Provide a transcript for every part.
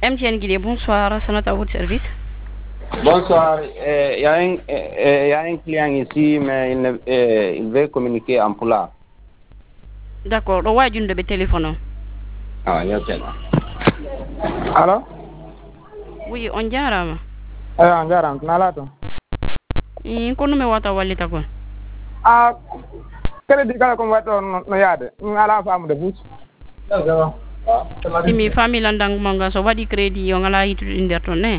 MTN Guinée, bonsoir, Sonata à votre service. Bonsoir, y a un client ici, mais il veut communiquer en pulaar. D'accord, ɗo wajunde ɓe téléphone o. Yewtela. Allo? Oui, on jarama. Eyi, on jarama, to nala to? Kono mi wata wallita kon. Crédit kala komi waɗi ɗo no yaade, min ala famude buuti. Simi famille landanguma nga so waɗi crédit yo ngala yitude nder ton ne.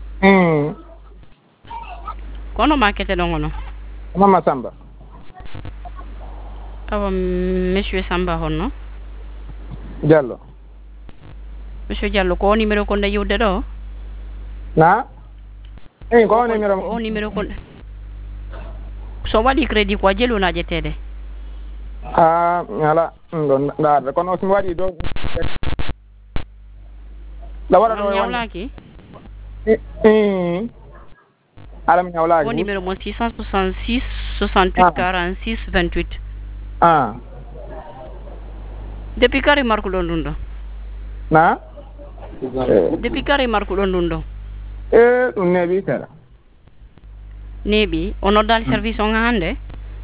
Kono ma keteɗo ngono. Mama Samba. Awa monsieur Samba honno. Diallo. Monsieur Diallo ko numéro ko nde yiwde ɗo? Na? Ko numéro o numéro ko so waɗi crédit ko a jeluna ƴettede. Ala ɗum ɗo darde kono somi waɗi dow la waɗa ɗo ñawlaki ala mi ñawlaki o numéro mo 666 68 46 28 depuis kare markuɗon ɗum ɗo na depuis kare markuɗon ɗum ɗo ɗum neeɓi seeɗa neeɓi o noddali service on hannde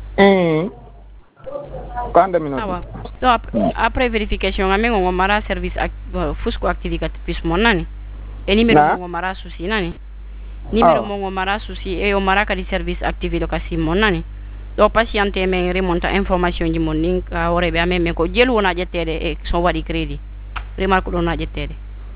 ko hannde mi noddi awa ɗo après vérification amen o mara service fusco activicatif mo nani e numéro mo mara souci nani numéro mo mara souci e o mara kadi service activé ka sim mon nani ɗo patienté men remonta information ji mon nin ka horeɓe amen men ko jelu wona ƴettede e so waɗi crédit remarque ɗo na ƴettede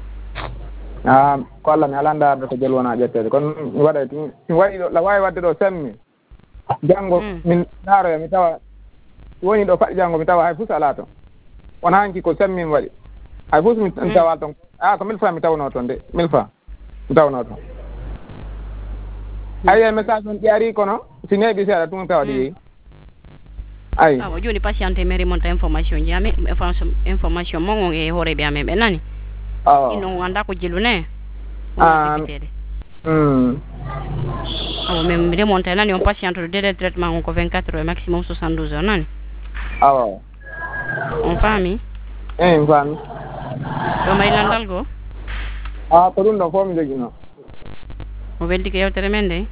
ko Allah mi ala darde ko jelu wona ƴettede kono mi waɗay mi waɗi ɗo la wawi wadde ɗo semmi janngo min daaroya mi tawa woni ɗo faɗi janngo mi tawa hay fus ala toon won hanki ko semmi mi waɗi hay fus mi tawa toon ko 1000 francs mi tawno toon de 1000 francs mi tawno toon ayi message on ƴaari kono si neeɓi seeɗa tun tawa ɗi yeeyi ayi awa joni patienté men remonta information ji amen information mon on e hooreɓe amen ɓe nani ɗinno anda ko jelu ne ƴettede awa min remonta nani on patiente de délai traitement on ko 24 heures maximum 72 heures nani awa on faami mi faami ɗo mari landal go ko ɗum ɗon fof mi joguino o welti ko yewtere men de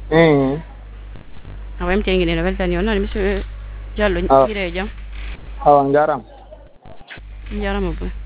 awa MTN Guinée no weltani on nani monsieur Diallo ire jam awa jarama jarama boy